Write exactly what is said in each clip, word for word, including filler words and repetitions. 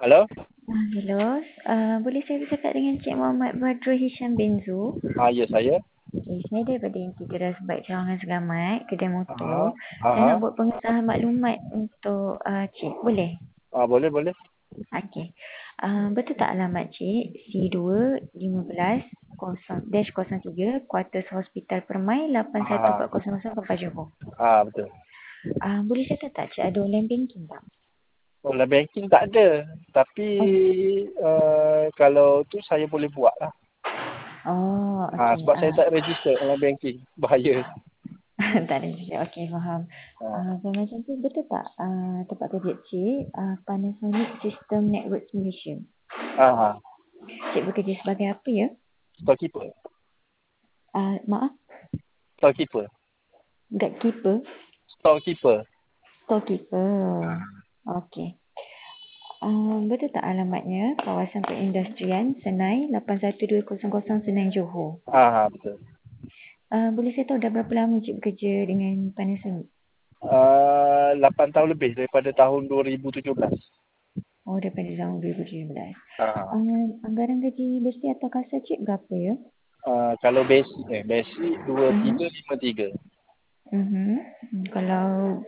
Halo? Ah, hello, uh, boleh saya bercakap dengan Cik Muhammad Badrul Hisham Benzu? Ah, ya saya. Okay, saya daripada Integras Baik Cawangan Segamat, kedai Aha. motor. Saya Aha. nak buat pengesahan maklumat untuk uh, Cik, boleh? Ah, boleh, boleh. Okey. Uh, betul tak alamat Cik? C dua lima belas dash kosong tiga Quarters Hospital Permai lapan satu Ah, empat kosong kosong Papa Johor. ah betul. Uh, boleh saya tahu tak Cik ada online banking tak? Online banking tak ada. Tapi Oh, uh, kalau tu saya boleh buat lah. oh Ah, okey. sebab saya Uh, tak register online banking. Bahaya. tak ada juga. Okey, faham. Ah, Uh, dan macam tu, betul tak uh, tempat kerja Cik, uh, Panasonic System Network Malaysia? ah, Cik bekerja sebagai apa ya? storekeeper. Uh, maaf, Storekeeper. gatekeeper, Storekeeper. storekeeper. Okey. Uh, betul tak alamatnya kawasan perindustrian Senai lapan satu dua kosong kosong Senai Johor? Ah, betul. Uh, boleh saya tahu dah berapa lama Cik bekerja dengan Panasonic? Uh, lapan tahun lebih daripada tahun dua ribu tujuh belas. Oh, daripada tahun dua ribu tujuh belas. Ah, Uh, anggaran gaji bersih atau kasar Cik berapa ya? uh, kalau basic eh, basic dua Uh-huh. tiga lima tiga. Mhm. Kalau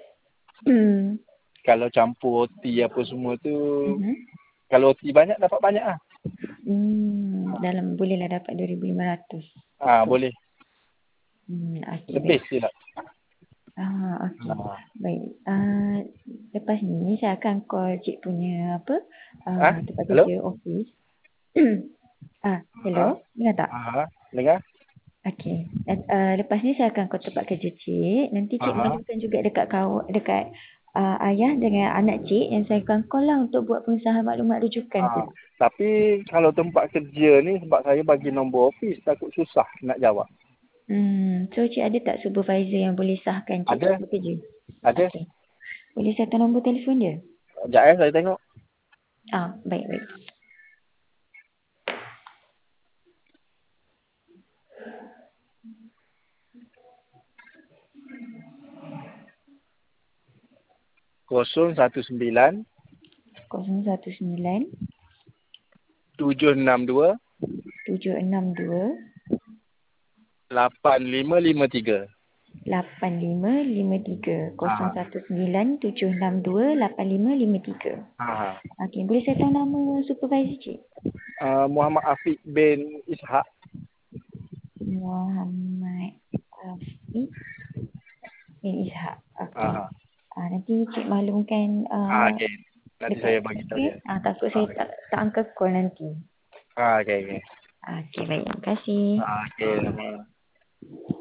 Kalau campur O T apa semua tu, mhm. kalau O T banyak dapat banyak ah. Hmm, dalam bolehlah dapat dua ribu lima ratus. Ah, Kot. boleh. Hmm, okey baik. Lebih silap. Ah, okey. Ah. Baik. Ah, lepas ni saya akan call cik punya apa? Ah, Ah, tempat hello? kerja office. ah, Ah, hello. Dengar tak? ah, dengar? Okey. Dan uh, lepas ni saya akan call tempat kerja cik. Nanti cik Ah, malukan juga dekat kau dekat uh, ayah dengan anak cik yang saya akan call lah untuk buat pengesahan maklumat rujukan tu. ah. Tapi kalau tempat kerja ni sebab saya bagi nombor office takut susah nak jawab. Hmm, so cik ada tak supervisor yang boleh sahkan cik Ada? bekerja? Ada? Okey. Boleh saya tahu nombor telefon dia? Sekejap eh, saya tengok. Ah, baik baik. kosong satu sembilan kosong satu sembilan tujuh enam dua tujuh enam dua lapan lima lima tiga. lapan lima lima tiga kosong Ah, satu sembilan tujuh enam dua lapan lima lima tiga. ah. Okey, boleh saya tahu nama supervisor cik? Uh, Muhammad Afiq bin Ishak. Muhammad Afiq bin Ishak. Okey. Ah, Ah, nanti cik maklumkan ah, uh, okey. Nanti saya dekat bagi tahu okey. dia. Ah, takut Ah, saya tak tak angkat call nanti. ah, okey, okey. Okey, baik. Terima kasih. Ah, okey.